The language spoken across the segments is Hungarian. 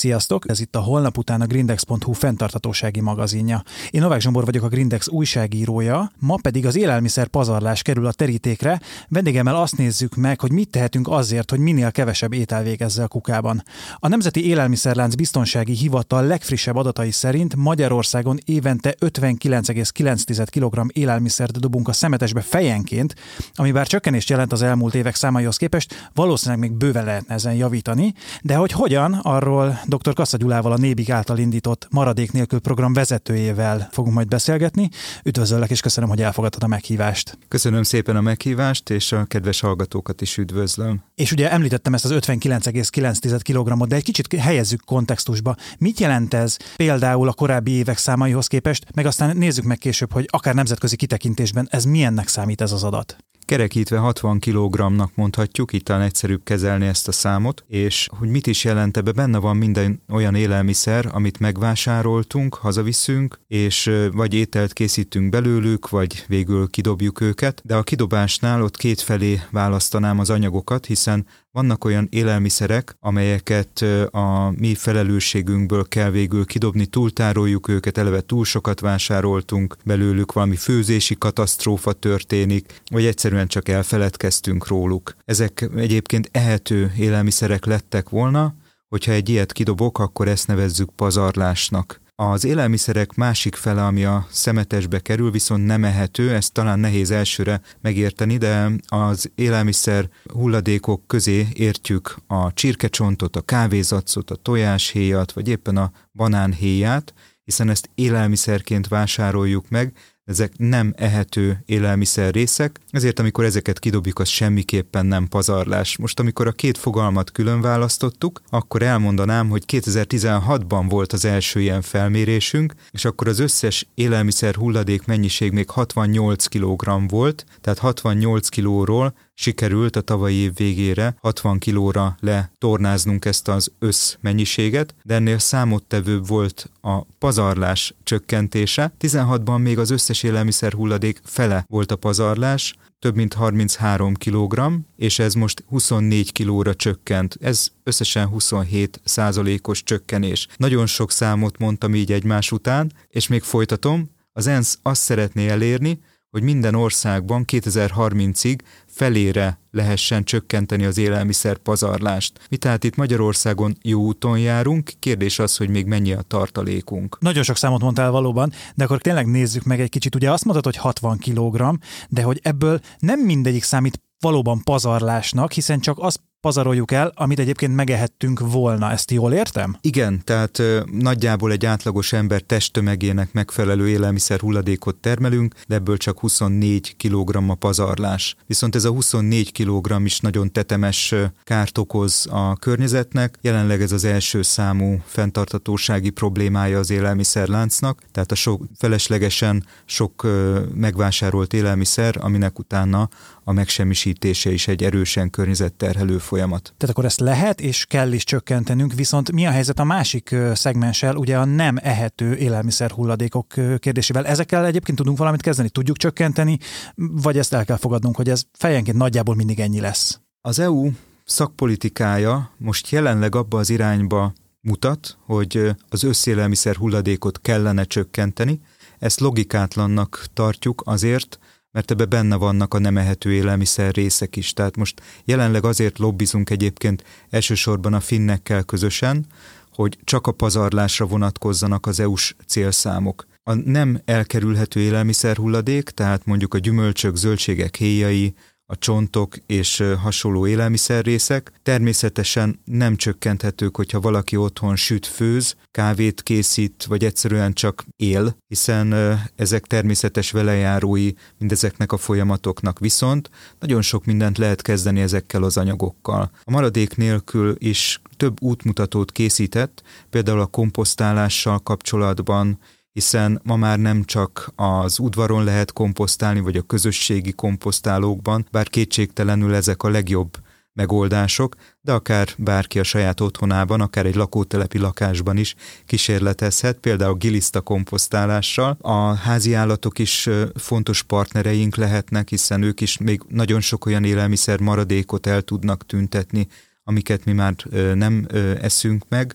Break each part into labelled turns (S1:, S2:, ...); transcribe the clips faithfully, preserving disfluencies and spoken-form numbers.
S1: Sziasztok! Ez itt a Holnap után a grindex pont hu fenntarthatósági magazinja. Én Novák Zsombor vagyok, a Grindex újságírója, ma pedig az élelmiszer pazarlás kerül a terítékre. Vendégemmel azt nézzük meg, hogy mit tehetünk azért, hogy minél kevesebb étel végezze a kukában. A Nemzeti Élelmiszerlánc Biztonsági Hivatal legfrissebb adatai szerint Magyarországon évente ötvenkilenc egész kilenc kilogramm élelmiszert dobunk a szemetesbe fejenként, ami bár csökkenést jelent az elmúlt évek számaihoz képest, valószínűleg még bőven lehetne ezen javítani, de hogy hogyan, arról dr. Kassa Gyulával, a Nébik által indított Maradék nélkül program vezetőjével fogunk majd beszélgetni. Üdvözöllek, és köszönöm, hogy elfogadtad a meghívást.
S2: Köszönöm szépen a meghívást, és a kedves hallgatókat is üdvözlöm.
S1: És ugye említettem ezt az ötvenkilenc egész kilenc kilogrammot, de egy kicsit helyezzük kontextusba. Mit jelent ez például a korábbi évek számaihoz képest, meg aztán nézzük meg később, hogy akár nemzetközi kitekintésben ez milyennek számít ez az adat?
S2: Kerekítve hatvan kilogrammnak mondhatjuk, itt talán egyszerűbb kezelni ezt a számot, és hogy mit is jelent ebbe, benne van minden olyan élelmiszer, amit megvásároltunk, hazaviszünk, és vagy ételt készítünk belőlük, vagy végül kidobjuk őket, de a kidobásnál ott kétfelé választanám az anyagokat, hiszen vannak olyan élelmiszerek, amelyeket a mi felelősségünkből kell végül kidobni, túltároljuk őket, eleve túl sokat vásároltunk belőlük, valami főzési katasztrófa történik, vagy egyszerűen csak elfeledkeztünk róluk. Ezek egyébként ehető élelmiszerek lettek volna, hogyha egy ilyet kidobok, akkor ezt nevezzük pazarlásnak. Az élelmiszerek másik fele, ami a szemetesbe kerül, viszont nem ehető, ezt talán nehéz elsőre megérteni, de az élelmiszer hulladékok közé értjük a csirkecsontot, a kávézacot, a tojáshéjat, vagy éppen a banánhéját, hiszen ezt élelmiszerként vásároljuk meg, ezek nem ehető élelmiszer részek, ezért amikor ezeket kidobjuk, az semmiképpen nem pazarlás. Most amikor a két fogalmat külön választottuk, akkor elmondanám, hogy kétezer-tizenhatban volt az első ilyen felmérésünk, és akkor az összes élelmiszer hulladék mennyiség még hatvannyolc kilogramm volt, tehát hatvannyolc kilóról sikerült a tavalyi év végére hatvan kilóra letornáznunk ezt az összmennyiséget, de ennél számottevőbb volt a pazarlás csökkentése. tizenhatban még az összes élelmiszer hulladék fele volt a pazarlás, több mint harminchárom kilogramm, és ez most huszonnégy kilóra csökkent. Ez összesen huszonhét százalékos csökkenés. Nagyon sok számot mondtam így egymás után, és még folytatom. Az ENSZ azt szeretné elérni, hogy minden országban kétezer-harmincig felére lehessen csökkenteni az élelmiszer pazarlást. Mi tehát itt Magyarországon jó úton járunk, kérdés az, hogy még mennyi a tartalékunk.
S1: Nagyon sok számot mondtál valóban, de akkor tényleg nézzük meg egy kicsit. Ugye azt mondtad, hogy hatvan kilogramm, de hogy ebből nem mindegyik számít valóban pazarlásnak, hiszen csak azt pazaroljuk el, amit egyébként megehettünk volna. Ezt jól értem?
S2: Igen, tehát ö, nagyjából egy átlagos ember testtömegének megfelelő élelmiszer hulladékot termelünk, de ebből csak huszonnégy kilogramm a pazarlás. Viszont ez a huszonnégy kilogramm is nagyon tetemes ö, kárt okoz a környezetnek. Jelenleg ez az első számú fenntarthatósági problémája az élelmiszerláncnak, tehát a sok, feleslegesen sok ö, megvásárolt élelmiszer, aminek utána a megsemmisítése is egy erősen környezetterhelő folyamat.
S1: Tehát akkor ezt lehet és kell is csökkentenünk, viszont mi a helyzet a másik szegmenssel, ugye a nem ehető élelmiszer hulladékok kérdésével? Ezekkel egyébként tudunk valamit kezdeni? Tudjuk csökkenteni, vagy ezt el kell fogadnunk, hogy ez fejenként nagyjából mindig ennyi lesz?
S2: Az é u szakpolitikája most jelenleg abba az irányba mutat, hogy az összélelmiszer hulladékot kellene csökkenteni. Ezt logikátlannak tartjuk azért, mert ebbe benne vannak a nem ehető élelmiszer részek is. Tehát most jelenleg azért lobbizunk egyébként elsősorban a finnekkel közösen, hogy csak a pazarlásra vonatkozzanak az é u-s célszámok. A nem elkerülhető élelmiszer hulladék, tehát mondjuk a gyümölcsök, zöldségek héjai, a csontok és hasonló élelmiszerrészek természetesen nem csökkenthetők, hogyha valaki otthon süt, főz, kávét készít, vagy egyszerűen csak él, hiszen ezek természetes velejárói mindezeknek a folyamatoknak, viszont nagyon sok mindent lehet kezdeni ezekkel az anyagokkal. A maradék nélkül is több útmutatót készített, például a komposztálással kapcsolatban, hiszen ma már nem csak az udvaron lehet komposztálni, vagy a közösségi komposztálókban, bár kétségtelenül ezek a legjobb megoldások, de akár bárki a saját otthonában, akár egy lakótelepi lakásban is kísérletezhet, például giliszta komposztálással. A háziállatok is fontos partnereink lehetnek, hiszen ők is még nagyon sok olyan élelmiszer maradékot el tudnak tüntetni, amiket mi már nem eszünk meg,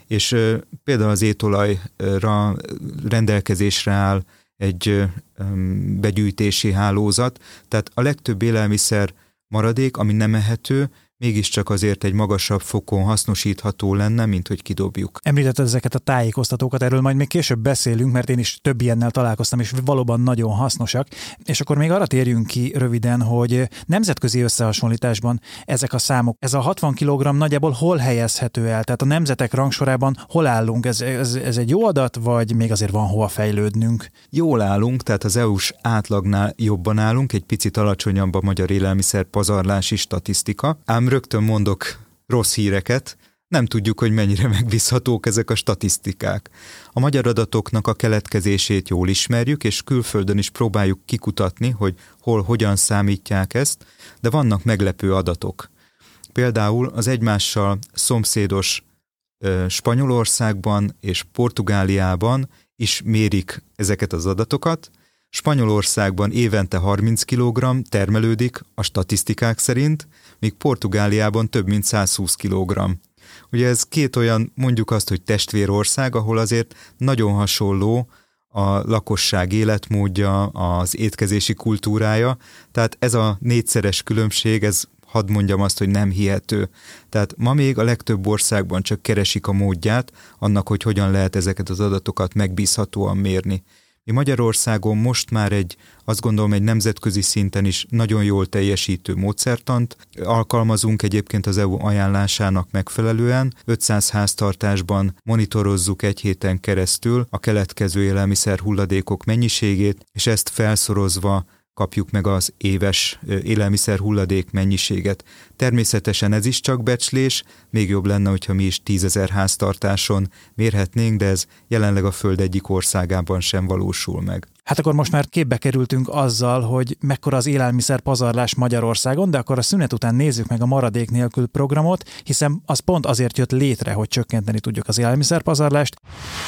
S2: És ö, például az étolajra rendelkezésre áll egy ö, begyűjtési hálózat, tehát a legtöbb élelmiszer maradék, ami nem ehető, mégiscsak azért egy magasabb fokon hasznosítható lenne, mint hogy kidobjuk.
S1: Említetted ezeket a tájékoztatókat, erről majd még később beszélünk, mert én is több ilyennel találkoztam, és valóban nagyon hasznosak. És akkor még arra térjünk ki röviden, hogy nemzetközi összehasonlításban ezek a számok, ez a hatvan kilogramm nagyjából hol helyezhető el? Tehát a nemzetek rangsorában hol állunk? Ez, ez, ez egy jó adat, vagy még azért van hova fejlődnünk?
S2: Jól állunk, tehát az é u-s átlagnál jobban állunk, egy picit alacsonyabb a magyar élelmiszer pazarlási statisztika, ám rögtön mondok rossz híreket, nem tudjuk, hogy mennyire megbízhatók ezek a statisztikák. A magyar adatoknak a keletkezését jól ismerjük, és külföldön is próbáljuk kikutatni, hogy hol, hogyan számítják ezt, de vannak meglepő adatok. Például az egymással szomszédos ö, Spanyolországban és Portugáliában is mérik ezeket az adatokat. Spanyolországban évente harminc kilogramm termelődik a statisztikák szerint, míg Portugáliában több mint száz húsz kilogramm. Ugye ez két olyan, mondjuk azt, hogy testvérország, ahol azért nagyon hasonló a lakosság életmódja, az étkezési kultúrája, tehát ez a négyszeres különbség, ez hadd mondjam azt, hogy nem hihető. Tehát ma még a legtöbb országban csak keresik a módját annak, hogy hogyan lehet ezeket az adatokat megbízhatóan mérni. Mi Magyarországon most már egy, azt gondolom, egy nemzetközi szinten is nagyon jól teljesítő módszertant alkalmazunk, egyébként az é u ajánlásának megfelelően. ötszáz háztartásban monitorozzuk egy héten keresztül a keletkező élelmiszer hulladékok mennyiségét, és ezt felszorozva kapjuk meg az éves élelmiszer hulladék mennyiséget. Természetesen ez is csak becslés, még jobb lenne, hogyha mi is tízezer háztartáson mérhetnénk, de ez jelenleg a Föld egyik országában sem valósul meg.
S1: Hát akkor most már képbe kerültünk azzal, hogy mekkora az élelmiszer pazarlás Magyarországon, de akkor a szünet után nézzük meg a Maradék nélkül programot, hiszen az pont azért jött létre, hogy csökkenteni tudjuk az élelmiszer pazarlást.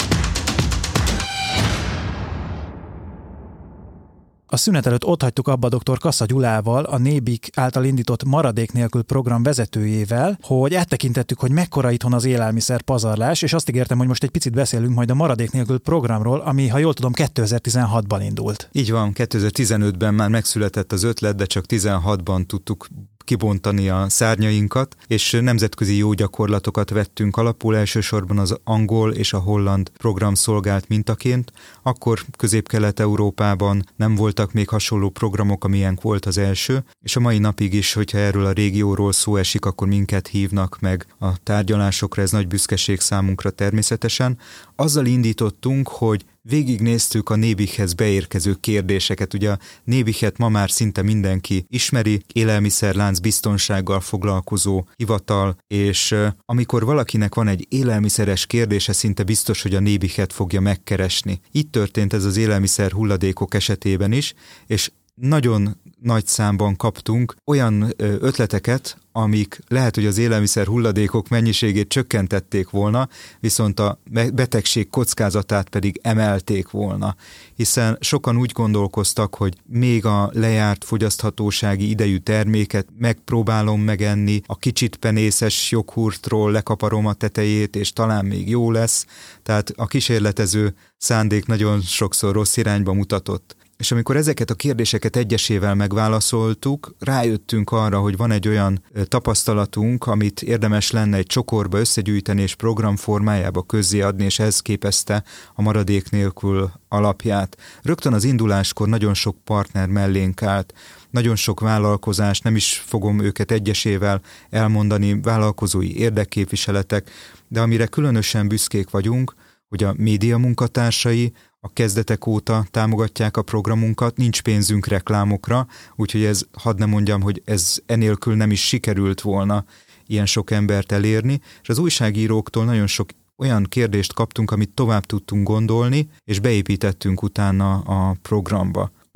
S1: A szünet előtt otthagytuk abba dr. Kassa Gyulával, a Nébik által indított Maradék nélkül program vezetőjével, hogy áttekintettük, hogy mekkora itthon az élelmiszer pazarlás, és azt ígértem, hogy most egy picit beszélünk majd a Maradék nélkül programról, ami, ha jól tudom, kétezer-tizenhatban indult.
S2: Így van, kétezer-tizenötben már megszületett az ötlet, de csak tizenhatban tudtuk kibontani a szárnyainkat, és nemzetközi jó gyakorlatokat vettünk alapul, elsősorban az angol és a holland program szolgált mintaként. Akkor Közép-Kelet-Európában nem voltak még hasonló programok, amilyen volt az első, és a mai napig is, hogyha erről a régióról szó esik, akkor minket hívnak meg a tárgyalásokra, ez nagy büszkeség számunkra természetesen. Azzal indítottunk, hogy végignéztük a Nébikhez beérkező kérdéseket. Ugye a Nébiket ma már szinte mindenki ismeri, élelmiszerlánc biztonsággal foglalkozó hivatal, és amikor valakinek van egy élelmiszeres kérdése, szinte biztos, hogy a Nébiket fogja megkeresni. Így történt ez az élelmiszer hulladékok esetében is, és nagyon nagy számban kaptunk olyan ötleteket, amik lehet, hogy az élelmiszer hulladékok mennyiségét csökkentették volna, viszont a betegség kockázatát pedig emelték volna. Hiszen sokan úgy gondolkoztak, hogy még a lejárt fogyaszthatósági idejű terméket megpróbálom megenni, a kicsit penészes joghurtról lekaparom a tetejét, és talán még jó lesz. Tehát a kísérletező szándék nagyon sokszor rossz irányba mutatott. És amikor ezeket a kérdéseket egyesével megválaszoltuk, rájöttünk arra, hogy van egy olyan tapasztalatunk, amit érdemes lenne egy csokorba összegyűjteni és program formájába közzéadni, és ez képezte a Maradék nélkül alapját. Rögtön az induláskor nagyon sok partner mellénk állt, nagyon sok vállalkozás, nem is fogom őket egyesével elmondani, vállalkozói érdekképviseletek, de amire különösen büszkék vagyunk, hogy a média munkatársai a kezdetek óta támogatják a programunkat, nincs pénzünk reklámokra, úgyhogy ez, hadd ne mondjam, hogy ez enélkül nem is sikerült volna ilyen sok embert elérni, és az újságíróktól nagyon sok olyan kérdést kaptunk, amit tovább tudtunk gondolni, és beépítettünk utána a programba.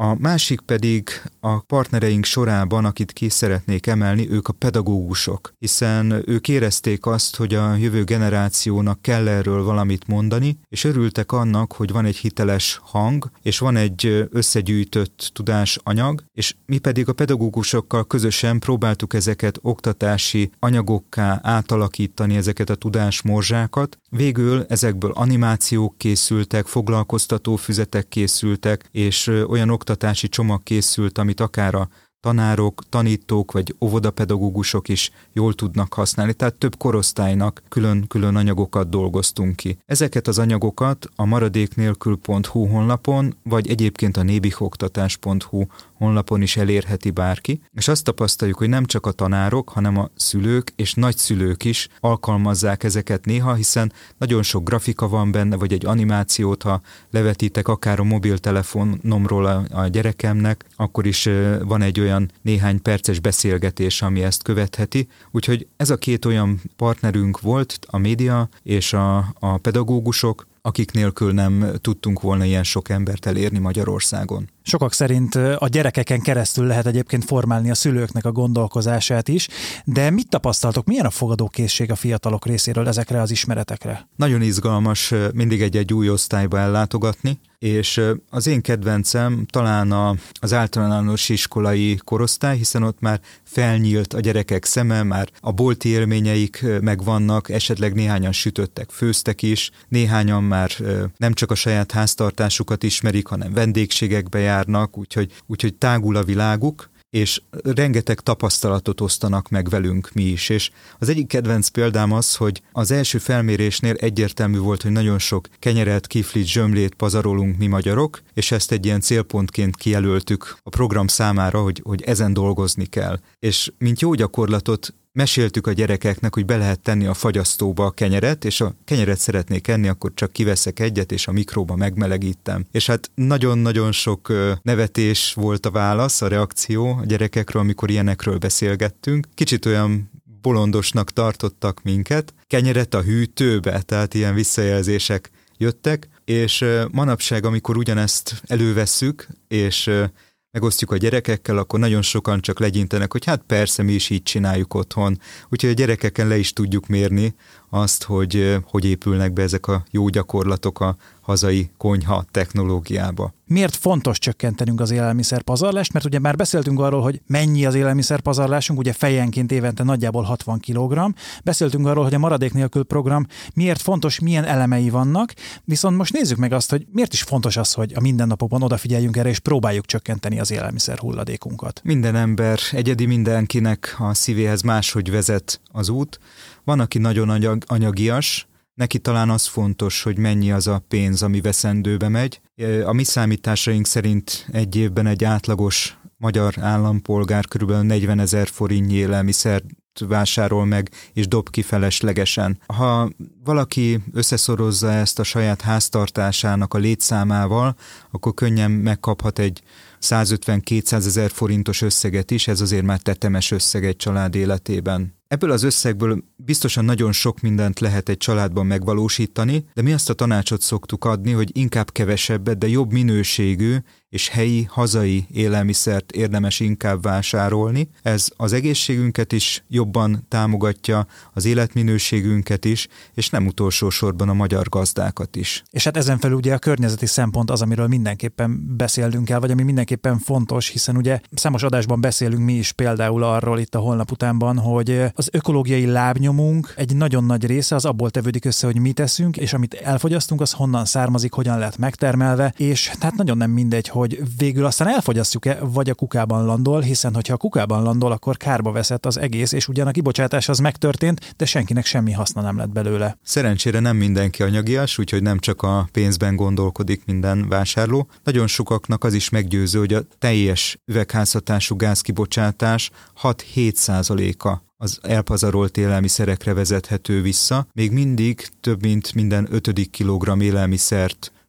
S2: A másik pedig a partnereink sorában, akit ki szeretnék emelni, ők a pedagógusok, hiszen ők érezték azt, hogy a jövő generációnak kell erről valamit mondani, és örültek annak, hogy van egy hiteles hang, és van egy összegyűjtött tudásanyag, és mi pedig a pedagógusokkal közösen próbáltuk ezeket oktatási anyagokká átalakítani, ezeket a tudásmorzsákat. Végül ezekből animációk készültek, foglalkoztató füzetek készültek, és olyan oktatási csomag készült, amit akár a tanárok, tanítók vagy óvodapedagógusok is jól tudnak használni, tehát több korosztálynak külön-külön anyagokat dolgoztunk ki. Ezeket az anyagokat a maradéknélkül pont hu honlapon, vagy egyébként a nébihoktatás pont hu honlapon is elérheti bárki, és azt tapasztaljuk, hogy nem csak a tanárok, hanem a szülők és nagyszülők is alkalmazzák ezeket néha, hiszen nagyon sok grafika van benne, vagy egy animációt, ha levetítek akár a mobiltelefonomról a, a gyerekemnek, akkor is van egy olyan néhány perces beszélgetés, ami ezt követheti. Úgyhogy ez a két olyan partnerünk volt, a média és a, a pedagógusok, akik nélkül nem tudtunk volna ilyen sok embert elérni Magyarországon.
S1: Sokak szerint a gyerekeken keresztül lehet egyébként formálni a szülőknek a gondolkozását is, de mit tapasztaltok, milyen a fogadókészség a fiatalok részéről ezekre az ismeretekre?
S2: Nagyon izgalmas mindig egy-egy új osztályba ellátogatni, és az én kedvencem talán a, az általános iskolai korosztály, hiszen ott már felnyílt a gyerekek szeme, már a bolti élményeik megvannak, esetleg néhányan sütöttek, főztek is, néhányan már nem csak a saját háztartásukat ismerik, hanem vendégségekbe járnak, úgyhogy, úgyhogy tágul a világuk, és rengeteg tapasztalatot osztanak meg velünk mi is. És az egyik kedvenc példám az, hogy az első felmérésnél egyértelmű volt, hogy nagyon sok kenyeret, kiflit, zsömlét pazarolunk mi magyarok, és ezt egy ilyen célpontként kijelöltük a program számára, hogy, hogy ezen dolgozni kell. És mint jó gyakorlatot meséltük a gyerekeknek, hogy be lehet tenni a fagyasztóba a kenyeret, és a kenyeret szeretnék enni, akkor csak kiveszek egyet, és a mikróba megmelegítem. És hát nagyon-nagyon sok nevetés volt a válasz, a reakció a gyerekekről, amikor ilyenekről beszélgettünk. Kicsit olyan bolondosnak tartottak minket. Kenyeret a hűtőbe, tehát ilyen visszajelzések jöttek, és manapság, amikor ugyanezt elővesszük, és megosztjuk a gyerekekkel, akkor nagyon sokan csak legyintenek, hogy hát persze, mi is így csináljuk otthon. Úgyhogy a gyerekeken le is tudjuk mérni azt, hogy hogy épülnek be ezek a jó gyakorlatok a hazai konyha technológiába.
S1: Miért fontos csökkentenünk az élelmiszerpazarlást? Mert ugye már beszéltünk arról, hogy mennyi az élelmiszerpazarlásunk, ugye fejenként évente nagyjából hatvan kilogramm. Beszéltünk arról, hogy a maradék nélkül program miért fontos, milyen elemei vannak, viszont most nézzük meg azt, hogy miért is fontos az, hogy a mindennapokban odafigyeljünk erre, és próbáljuk csökkenteni az élelmiszer hulladékunkat.
S2: Minden ember egyedi, mindenkinek a szívéhez máshogy vezet az út. Van, aki nagyon anyag, anyagias, neki talán az fontos, hogy mennyi az a pénz, ami veszendőbe megy. A mi számításaink szerint egy évben egy átlagos magyar állampolgár körülbelül negyvenezer forintnyi élelmiszert vásárol meg, és dob ki feleslegesen. Ha valaki összeszorozza ezt a saját háztartásának a létszámával, akkor könnyen megkaphat egy százötven-kétszázezer forintos összeget is, ez azért már tetemes összeg egy család életében. Ebből az összegből biztosan nagyon sok mindent lehet egy családban megvalósítani, de mi azt a tanácsot szoktuk adni, hogy inkább kevesebbet, de jobb minőségű és helyi, hazai élelmiszert érdemes inkább vásárolni. Ez az egészségünket is jobban támogatja, az életminőségünket is, és nem utolsó sorban a magyar gazdákat is.
S1: És hát ezen felül ugye a környezeti szempont az, amiről mindenképpen beszélnünk kell, vagy ami mindenképpen fontos, hiszen ugye számos adásban beszélünk mi is például arról itt a Holnap utánban, hogy az ökológiai lábnyomunk egy nagyon nagy része az abból tevődik össze, hogy mit eszünk, és amit elfogyasztunk, az honnan származik, hogyan lett megtermelve, és hát nagyon nem mindegy, hogy végül aztán elfogyasztjuk-e, vagy a kukában landol, hiszen hogyha a kukában landol, akkor kárba veszett az egész, és ugyan a kibocsátás az megtörtént, de senkinek semmi haszna nem lett belőle.
S2: Szerencsére nem mindenki anyagias, úgyhogy nem csak a pénzben gondolkodik minden vásárló. Nagyon sokaknak az is meggyőző, hogy a teljes üvegházhatású gázkibocsátás hat-hét százaléka az elpazarolt élelmiszerekre vezethető vissza. Még mindig több mint minden ötödik kilogramm élelmiszert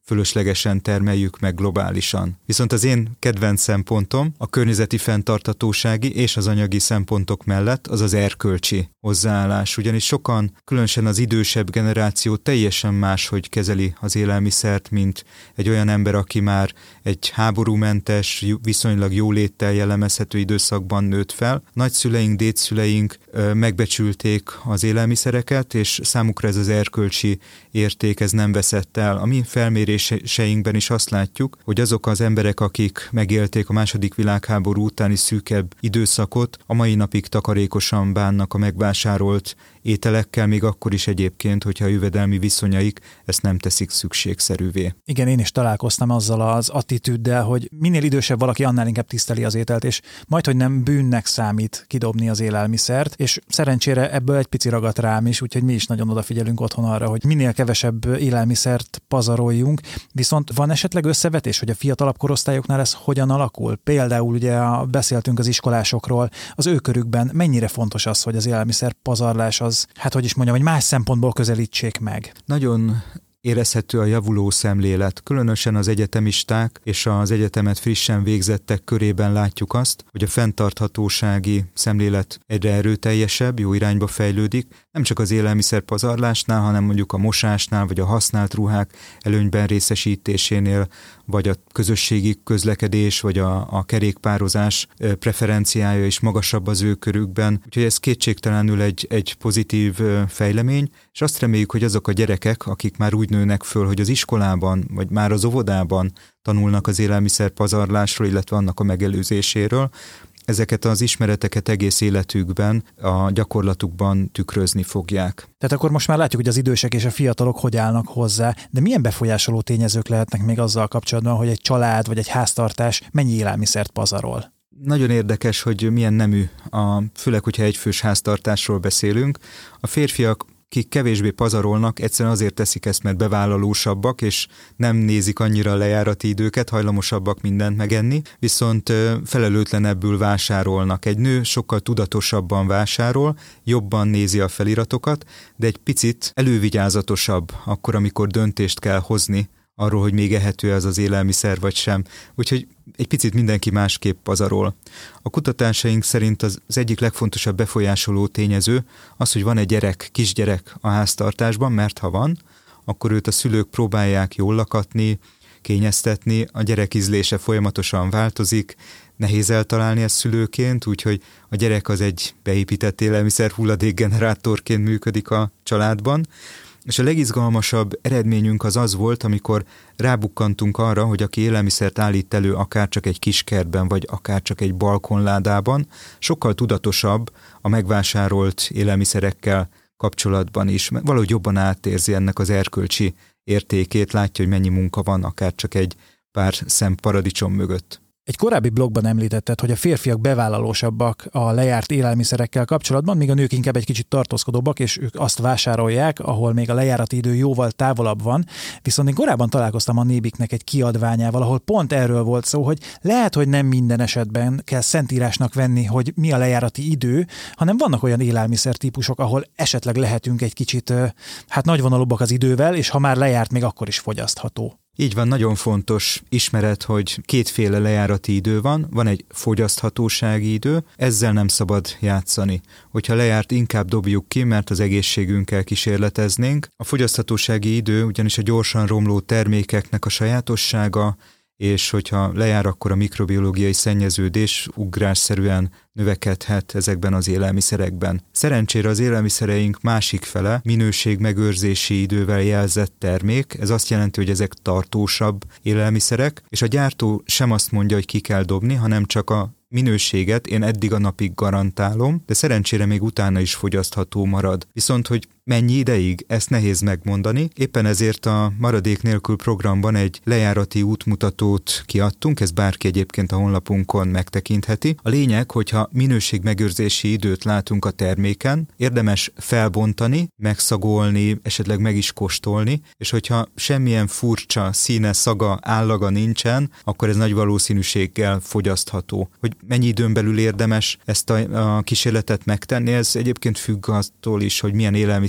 S2: fölöslegesen termeljük meg globálisan. Viszont az én kedvenc szempontom a környezeti fenntarthatósági és az anyagi szempontok mellett az az erkölcsi hozzáállás, ugyanis sokan, különösen az idősebb generáció teljesen máshogy kezeli az élelmiszert, mint egy olyan ember, aki már egy háborúmentes, viszonylag jóléttel jellemezhető időszakban nőtt fel. Nagyszüleink, dédszüleink megbecsülték az élelmiszereket, és számukra ez az erkölcsi érték, ez nem veszett el. A mi felméréseinkben is azt látjuk, hogy azok az emberek, akik megélték a második világháború utáni szűkebb időszakot, a mai napig takarékosan bánnak a megvásárolt ételekkel, még akkor is egyébként, hogyha a jövedelmi viszonyaik ezt nem teszik szükségszerűvé.
S1: Igen, én is találkoztam azzal az attitűddel, hogy minél idősebb valaki, annál inkább tiszteli az ételt, és majdhogy nem bűnnek számít kidobni az élelmiszert, és szerencsére ebből egy pici ragadt rám is, úgyhogy mi is nagyon odafigyelünk otthon arra, hogy minél kevesebb élelmiszert pazaroljunk, viszont van esetleg összevetés, hogy a fiatalabb korosztályoknál ez hogyan alakul? Például ugye beszéltünk az iskolásokról, az ő körükben mennyire fontos az, hogy az élelmiszer pazarlás az, hát hogy is mondjam, hogy más szempontból közelítsék meg.
S2: Nagyon érezhető a javuló szemlélet. Különösen az egyetemisták és az egyetemet frissen végzettek körében látjuk azt, hogy a fenntarthatósági szemlélet egyre erőteljesebb, jó irányba fejlődik, nem csak az élelmiszerpazarlásnál, hanem mondjuk a mosásnál, vagy a használt ruhák előnyben részesítésénél, vagy a közösségi közlekedés, vagy a, a kerékpározás preferenciája is magasabb az ő körükben. Úgyhogy ez kétségtelenül egy, egy pozitív fejlemény, és azt reméljük, hogy azok a gyerekek, akik már úgy nőnek föl, hogy az iskolában, vagy már az óvodában tanulnak az élelmiszerpazarlásról, illetve annak a megelőzéséről, ezeket az ismereteket egész életükben, a gyakorlatukban tükrözni fogják.
S1: Tehát akkor most már látjuk, hogy az idősek és a fiatalok hogy állnak hozzá, de milyen befolyásoló tényezők lehetnek még azzal kapcsolatban, hogy egy család vagy egy háztartás mennyi élelmiszert pazarol?
S2: Nagyon érdekes, hogy milyen nemű, a, főleg, hogyha egyfős háztartásról beszélünk. A férfiak, akik kevésbé pazarolnak, egyszerűen azért teszik ezt, mert bevállalósabbak, és nem nézik annyira a lejárati időket, hajlamosabbak mindent megenni, viszont felelőtlenebbül vásárolnak. Egy nő sokkal tudatosabban vásárol, jobban nézi a feliratokat, de egy picit elővigyázatosabb akkor, amikor döntést kell hozni arról, hogy még ehető ez az élelmiszer vagy sem. Úgyhogy egy picit mindenki másképp pazarol. A kutatásaink szerint az, az egyik legfontosabb befolyásoló tényező az, hogy van egy gyerek, kisgyerek a háztartásban, mert ha van, akkor őt a szülők próbálják jól lakatni, kényeztetni, a gyerek ízlése folyamatosan változik, nehéz eltalálni ezt szülőként, úgyhogy a gyerek az egy beépített élelmiszer hulladékgenerátorként működik a családban. És a legizgalmasabb eredményünk az az volt, amikor rábukkantunk arra, hogy aki élelmiszert állít elő akár csak egy kiskertben, vagy akár csak egy balkonládában, sokkal tudatosabb a megvásárolt élelmiszerekkel kapcsolatban is. Valahogy jobban átérzi ennek az erkölcsi értékét, látja, hogy mennyi munka van akár csak egy pár szem paradicsom mögött.
S1: Egy korábbi blogban említetted, hogy a férfiak bevállalósabbak a lejárt élelmiszerekkel kapcsolatban, míg a nők inkább egy kicsit tartózkodóbbak, és ők azt vásárolják, ahol még a lejárati idő jóval távolabb van. Viszont én korábban találkoztam a Nébiknek egy kiadványával, ahol pont erről volt szó, hogy lehet, hogy nem minden esetben kell szentírásnak venni, hogy mi a lejárati idő, hanem vannak olyan élelmiszertípusok, ahol esetleg lehetünk egy kicsit hát nagyvonalúbbak az idővel, és ha már lejárt, még akkor is fogyasztható.
S2: Így van, nagyon fontos ismeret, hogy kétféle lejárati idő van, van egy fogyaszthatósági idő, ezzel nem szabad játszani. Hogyha lejárt, inkább dobjuk ki, mert az egészségünkkel kísérleteznénk. A fogyaszthatósági idő ugyanis a gyorsan romló termékeknek a sajátossága, és hogyha lejár, akkor a mikrobiológiai szennyeződés ugrásszerűen növekedhet ezekben az élelmiszerekben. Szerencsére az élelmiszereink másik fele minőségmegőrzési idővel jelzett termék, ez azt jelenti, hogy ezek tartósabb élelmiszerek, és a gyártó sem azt mondja, hogy ki kell dobni, hanem csak a minőséget én eddig a napig garantálom, de szerencsére még utána is fogyasztható marad. Viszont, hogy mennyi ideig, ezt nehéz megmondani, éppen ezért a Maradék nélkül programban egy lejárati útmutatót kiadtunk, ez bárki egyébként a honlapunkon megtekintheti. A lényeg, hogyha minőségmegőrzési időt látunk a terméken, érdemes felbontani, megszagolni, esetleg meg is kóstolni, és hogyha semmilyen furcsa színe, szaga, állaga nincsen, akkor ez nagy valószínűséggel fogyasztható. Hogy mennyi időn belül érdemes ezt a, a kísérletet megtenni, ez egyébként függ attól is, hogy milyen élelmiszer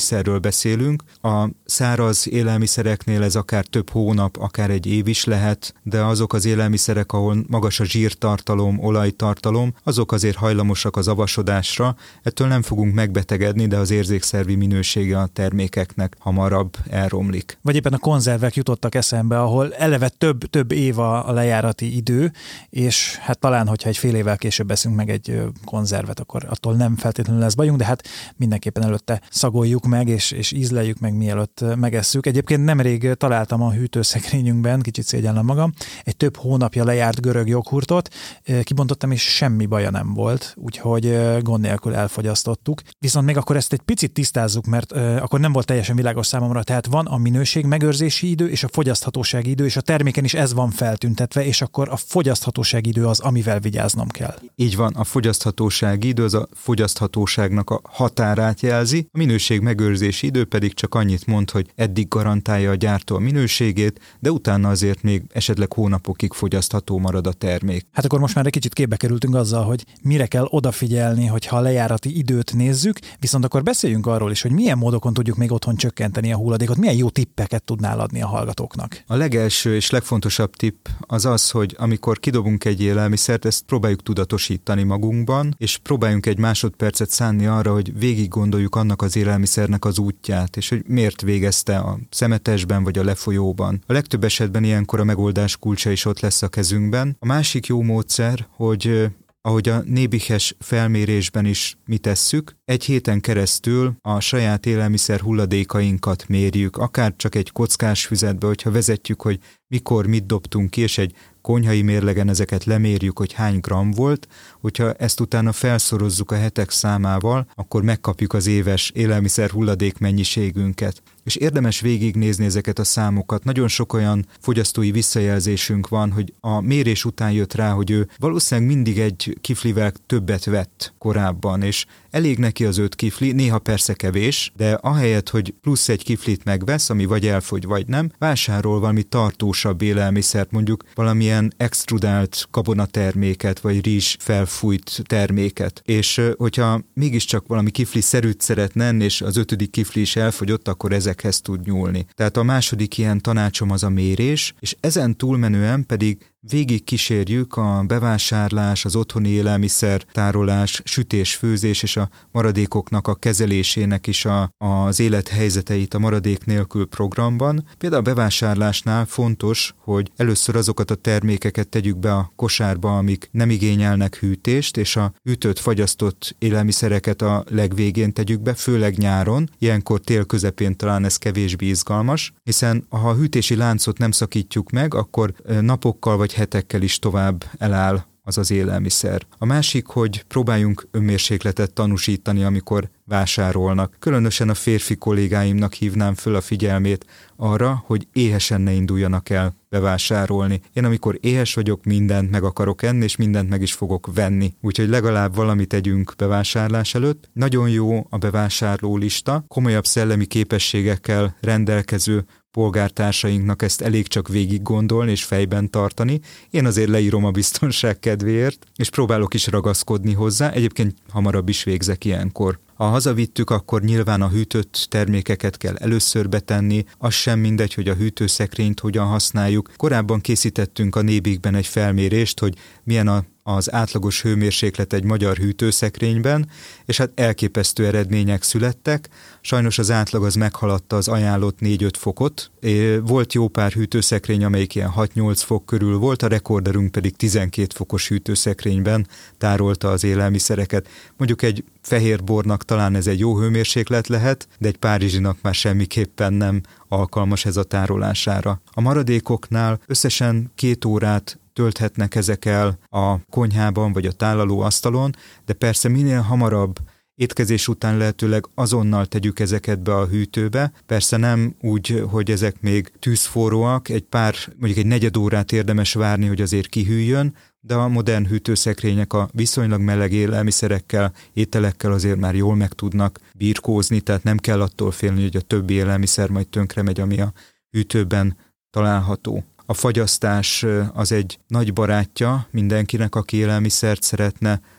S2: élelmiszerről beszélünk. A száraz élelmiszereknél ez akár több hónap, akár egy év is lehet, de azok az élelmiszerek, ahol magas a zsírtartalom, olajtartalom, azok azért hajlamosak az avasodásra. Ettől nem fogunk megbetegedni, de az érzékszervi minősége a termékeknek hamarabb elromlik.
S1: Vagy éppen a konzervek jutottak eszembe, ahol eleve több, több év a lejárati idő, és hát talán, hogyha egy fél évvel később eszünk meg egy konzervet, akkor attól nem feltétlenül lesz bajunk, de hát mindenképpen előtte szagoljuk meg, és, és ízleljük meg, mielőtt megesszük. Egyébként nemrég találtam a hűtőszekrényünkben, kicsit szégyellem magam, egy több hónapja lejárt görög joghurtot, kibontottam, és semmi baja nem volt, úgyhogy gond nélkül elfogyasztottuk. Viszont még akkor ezt egy picit tisztázzuk, mert akkor nem volt teljesen világos számomra, tehát van a minőség megőrzési idő és a fogyaszthatósági idő, és a terméken is ez van feltüntetve, és akkor a fogyaszthatósági idő az, amivel vigyáznom kell.
S2: Így van, a fogyaszthatósági idő az a fogyaszthatóságnak a határát jelzi, a minőség megőrzési idő pedig csak annyit mond, hogy eddig garantálja a gyártó a minőségét, de utána azért még esetleg hónapokig fogyasztható marad a termék.
S1: Hát akkor most már egy kicsit képbe kerültünk azzal, hogy mire kell odafigyelni, hogyha a lejárati időt nézzük, viszont akkor beszéljünk arról is, hogy milyen módokon tudjuk még otthon csökkenteni a hulladékot, milyen jó tippeket tudnál adni a hallgatóknak.
S2: A legelső és legfontosabb tipp az az, hogy amikor kidobunk egy élelmiszert, ezt próbáljuk tudatosítani magunkban, és próbáljunk egy másodpercet szánni arra, hogy végig gondoljuk annak az élelmiszernek az útját, és hogy miért végezte a szemetesben vagy a lefolyóban. A legtöbb esetben ilyenkor a megoldás kulcsa is ott lesz a kezünkben. A másik jó módszer, hogy ahogy a Nébiches felmérésben is mi tesszük, egy héten keresztül a saját élelmiszer hulladékainkat mérjük, akár csak egy kockás füzetbe, hogyha vezetjük, hogy mikor mit dobtunk ki, és egy konyhai mérlegen ezeket lemérjük, hogy hány gram volt, hogyha ezt utána felszorozzuk a hetek számával, akkor megkapjuk az éves élelmiszer hulladék mennyiségünket. És érdemes végignézni ezeket a számokat. Nagyon sok olyan fogyasztói visszajelzésünk van, hogy a mérés után jött rá, hogy ő valószínűleg mindig egy kiflivel többet vett korábban, és elég neki az öt kifli, néha persze kevés, de ahelyett, hogy plusz egy kiflit megvesz, ami vagy elfogy, vagy nem, vásárol valami tartósabb élelmiszert, mondjuk valamilyen extrudált gabonaterméket, vagy rizs felfújt terméket. És hogyha mégiscsak valami kifli-szerűt szeretne enni, és az ötödik kifli is elfogyott, akkor ezekhez tud nyúlni. Tehát a második ilyen tanácsom az a mérés, és ezen túlmenően pedig végig kísérjük a bevásárlás, az otthoni élelmiszer tárolás, sütés, főzés és a maradékoknak a kezelésének is a, az élethelyzeteit a maradék nélkül programban. Például a bevásárlásnál fontos, hogy először azokat a termékeket tegyük be a kosárba, amik nem igényelnek hűtést, és a hűtött, fagyasztott élelmiszereket a legvégén tegyük be, főleg nyáron. Ilyenkor tél közepén talán ez kevésbé izgalmas, hiszen ha a hűtési láncot nem szakítjuk meg, akkor napokkal vagy hetekkel is tovább eláll az az élelmiszer. A másik, hogy próbáljunk önmérsékletet tanúsítani, amikor vásárolnak. Különösen a férfi kollégáimnak hívnám föl a figyelmét arra, hogy éhesen ne induljanak el bevásárolni. Én amikor éhes vagyok, mindent meg akarok enni, és mindent meg is fogok venni. Úgyhogy legalább valamit tegyünk bevásárlás előtt. Nagyon jó a bevásárló lista, komolyabb szellemi képességekkel rendelkező polgártársainknak ezt elég csak végig gondolni és fejben tartani. Én azért leírom a biztonság kedvéért, és próbálok is ragaszkodni hozzá, egyébként hamarabb is végzek ilyenkor. Ha hazavittük, akkor nyilván a hűtött termékeket kell először betenni, az sem mindegy, hogy a hűtőszekrényt hogyan használjuk. Korábban készítettünk a Nébikben egy felmérést, hogy milyen a az átlagos hőmérséklet egy magyar hűtőszekrényben, és hát elképesztő eredmények születtek. Sajnos az átlag az meghaladta az ajánlott négy-öt fokot. Volt jó pár hűtőszekrény, amelyik ilyen hat-nyolc fok körül volt, a rekorderünk pedig tizenkét fokos hűtőszekrényben tárolta az élelmiszereket. Mondjuk egy fehérbornak talán ez egy jó hőmérséklet lehet, de egy párizsinak már semmiképpen nem alkalmas ez a tárolására. A maradékoknál összesen két órát tölthetnek ezek el a konyhában vagy a tálaló asztalon, de persze minél hamarabb étkezés után lehetőleg azonnal tegyük ezeket be a hűtőbe. Persze nem úgy, hogy ezek még tűzforróak, egy pár, mondjuk egy negyed órát érdemes várni, hogy azért kihűljön, de a modern hűtőszekrények a viszonylag meleg élelmiszerekkel, ételekkel azért már jól meg tudnak birkózni, tehát nem kell attól félni, hogy a többi élelmiszer majd tönkre megy, ami a hűtőben található. A fagyasztás az egy nagy barátja mindenkinek, aki élelmiszert szeretne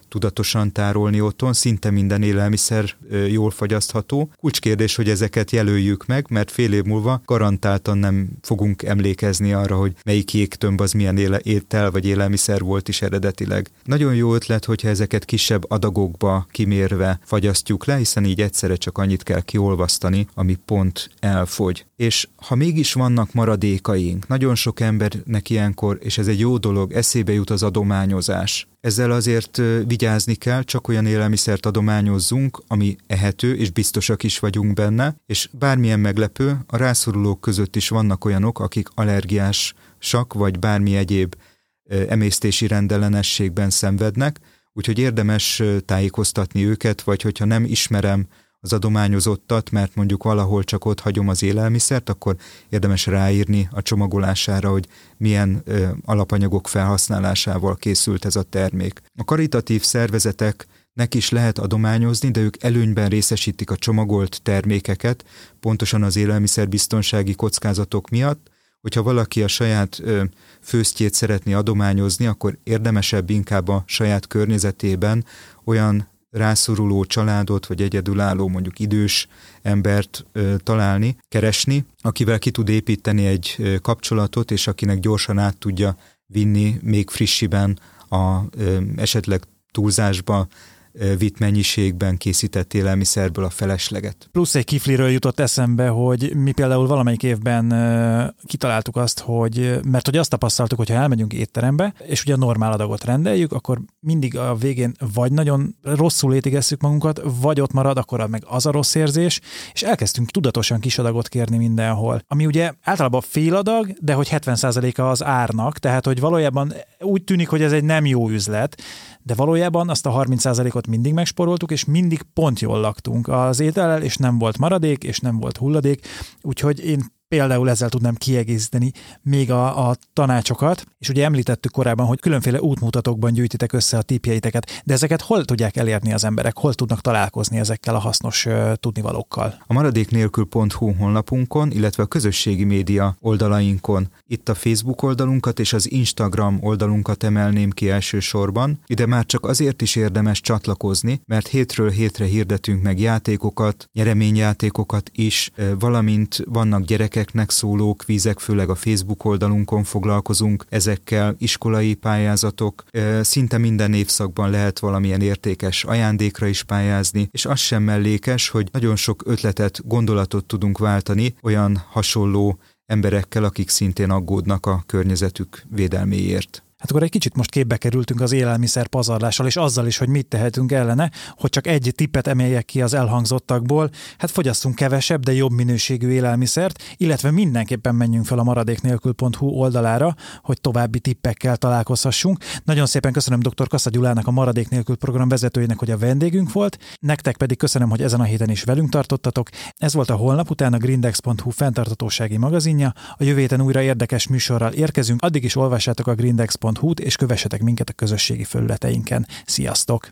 S2: tudatosan tárolni otthon, szinte minden élelmiszer jól fogyasztható. Kulcskérdés, hogy ezeket jelöljük meg, mert fél év múlva garantáltan nem fogunk emlékezni arra, hogy melyik jégtömb az milyen éle, étel vagy élelmiszer volt is eredetileg. Nagyon jó ötlet, hogyha ezeket kisebb adagokba kimérve fagyasztjuk le, hiszen így egyszerre csak annyit kell kiolvasztani, ami pont elfogy. És ha mégis vannak maradékaink, nagyon sok embernek ilyenkor, és ez egy jó dolog, eszébe jut az adományozás. Ezzel azért vigyázni kell, csak olyan élelmiszert adományozzunk, ami ehető, és biztosak is vagyunk benne, és bármilyen meglepő, a rászorulók között is vannak olyanok, akik allergiásak, vagy bármi egyéb emésztési rendellenességben szenvednek, úgyhogy érdemes tájékoztatni őket, vagy hogyha nem ismerem az adományozottat, mert mondjuk valahol csak ott hagyom az élelmiszert, akkor érdemes ráírni a csomagolására, hogy milyen ö, alapanyagok felhasználásával készült ez a termék. A karitatív szervezeteknek is lehet adományozni, de ők előnyben részesítik a csomagolt termékeket, pontosan az élelmiszerbiztonsági kockázatok miatt. Hogyha valaki a saját ö, főztjét szeretné adományozni, akkor érdemesebb inkább a saját környezetében olyan rászoruló családot, vagy egyedülálló mondjuk idős embert ö, találni, keresni, akivel ki tud építeni egy ö, kapcsolatot, és akinek gyorsan át tudja vinni még frissiben a ö, esetleg túlzásba ö, vitt mennyiségben készített élelmiszerből a felesleget.
S1: Plusz egy kifliről jutott eszembe, hogy mi például valamelyik évben uh, kitaláltuk azt, hogy, mert hogy azt tapasztaltuk, hogyha elmegyünk étterembe, és ugye a normál adagot rendeljük, akkor mindig a végén vagy nagyon rosszul étigesszük magunkat, vagy ott marad, akkor meg az a rossz érzés, és elkezdtünk tudatosan kis adagot kérni mindenhol. Ami ugye általában fél adag, de hogy hetven százaléka az árnak, tehát hogy valójában úgy tűnik, hogy ez egy nem jó üzlet, de valójában azt a harminc százalékot mindig megsporoltuk, és mindig pont jól laktunk az étellel, és nem volt maradék, és nem volt hulladék, úgyhogy én például ezzel tudnám kiegészíteni még a, a tanácsokat, és ugye említettük korábban, hogy különféle útmutatókban gyűjtitek össze a tippjeiteket, de ezeket hol tudják elérni az emberek, hol tudnak találkozni ezekkel a hasznos uh, tudnivalókkal?
S2: A maradéknélkül pont hu honlapunkon, illetve a közösségi média oldalainkon. Itt a Facebook oldalunkat és az Instagram oldalunkat emelném ki elsősorban. Ide már csak azért is érdemes csatlakozni, mert hétről hétre hirdetünk meg játékokat, nyereményjátékokat is, valamint vannak gyerekeknek szóló kvízek, főleg a Facebook oldalunkon foglalkozunk ezekkel, iskolai pályázatok, szinte minden évszakban lehet valamilyen értékes ajándékra is pályázni, és az sem mellékes, hogy nagyon sok ötletet, gondolatot tudunk váltani olyan hasonló emberekkel, akik szintén aggódnak a környezetük védelméért.
S1: Hát akkor egy kicsit most képbe kerültünk az élelmiszer pazarlással, és azzal is, hogy mit tehetünk ellene, hogy csak egy tippet emeljek ki az elhangzottakból, hát fogyasszunk kevesebb, de jobb minőségű élelmiszert, illetve mindenképpen menjünk fel a maradéknélkül pont hu oldalára, hogy további tippekkel találkozhassunk. Nagyon szépen köszönöm dr. Kassa Gyulának, a Maradék Nélkül program vezetőjének, hogy a vendégünk volt, nektek pedig köszönöm, hogy ezen a héten is velünk tartottatok. Ez volt a Holnap után, a grindex pont hu fenntarthatósági magazinja. A jövő héten újra érdekes műsorral érkezünk, addig is olvassátok a grindex pont hu-t és kövessetek minket a közösségi felületeinken. Sziasztok!